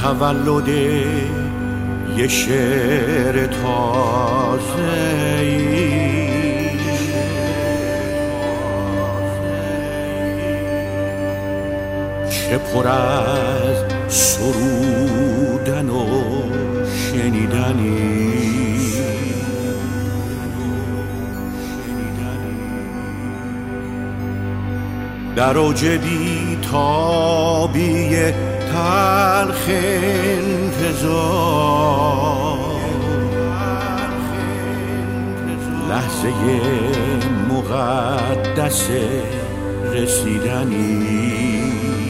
تولد یه شعر تازه‌ای، چه پر از سرودن و شنیدنی، در اوج بی‌تابی تلخ انتظار، لحظه مقدس رسیدنی،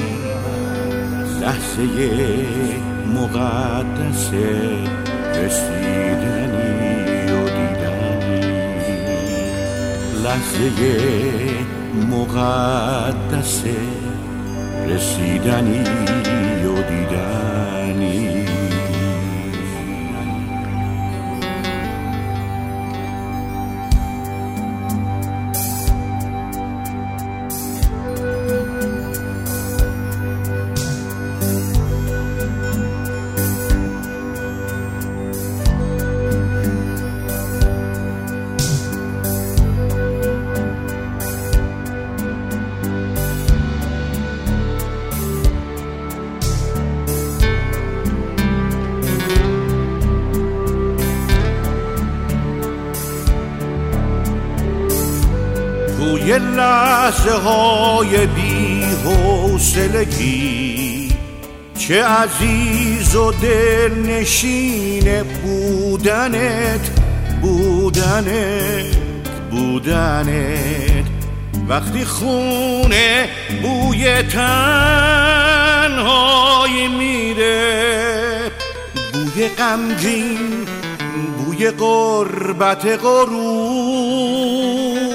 لحظه مقدس رسیدنی و دیدنی، لحظه مقدس رسیدنی و دیدنی. توی لحظه های بی حوصلگی چه عزیز و دلنشین بودنت وقتی خونه بوی تنهایی میره، بوی غمگین، بوی غربت غروب،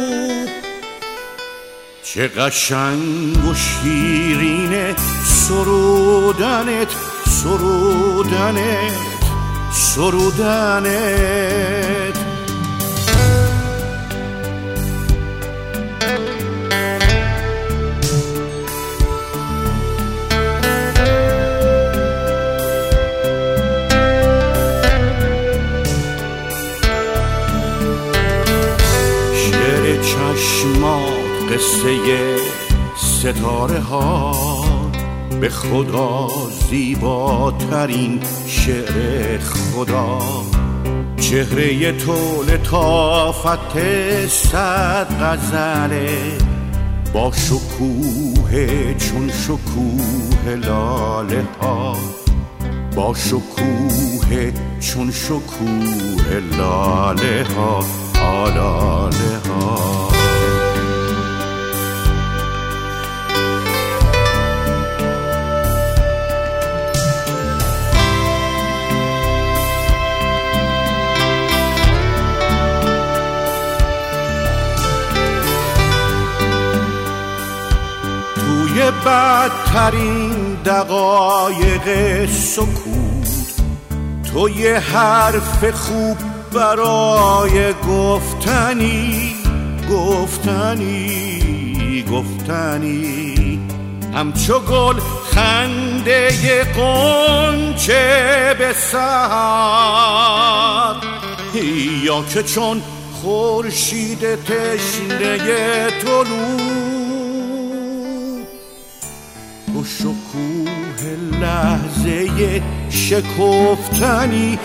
چه قشنگ و شیرینه سرودنت شعر چشمات، قصه ستاره ها، به خدا زیباترین شعر خدا، چهره تو لطافت صد غزله، با شکوه چون شکوه لاله ها، با شکوه چون شکوه لاله ها، آلاله ها. توی بدترین دقایق سکوت، تو یه حرف خوب برای گفتنی همچو گل خنده غنچه به سحر، یا که چون خورشید تشنه طلوع، تو شکوه لحظه شکفتنی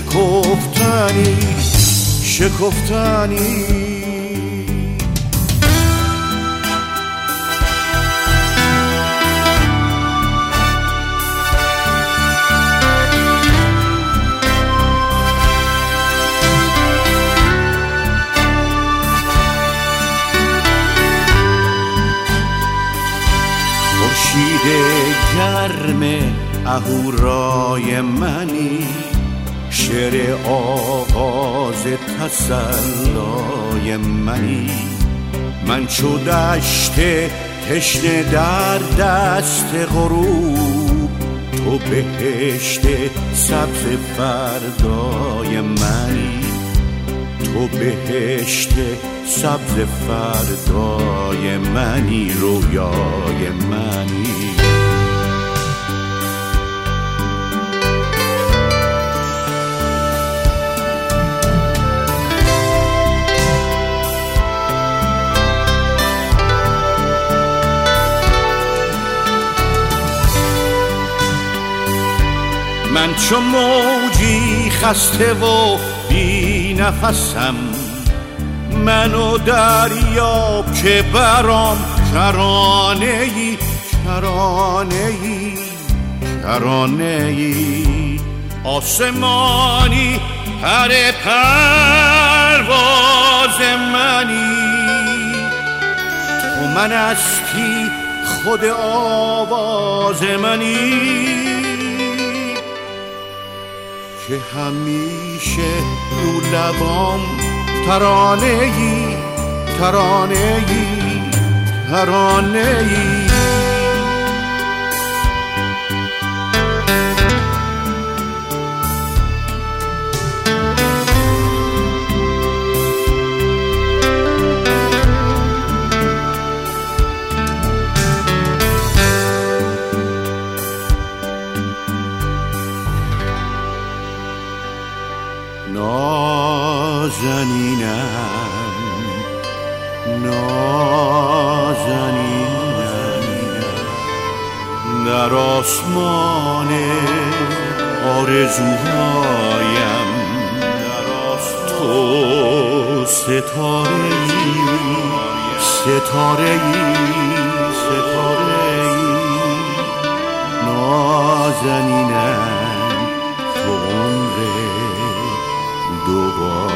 خورشید گرم اهورای منی، شعر آغاز تسلای منی، من چو دشت تشنه در دست غروب، تو بهشت سبز فردای منی، تو بهشت سبز فردای منی، رویای منی. چو موجی خسته و بی نفسم، منو دریاب که برام کرانه‌ای کرانه‌ای کرانه‌ای. آسمانی پر پرواز منی، تو من هستی خود آواز منی، که همیشه رو لبام ترانه‌ای ترانه‌ای ترانه‌ای. نازنینم نازنینم در آسمان آرزوهایم، تو ستاره‌ای ستاره‌ای ستاره‌ای. نازنینم تو عمر دوباره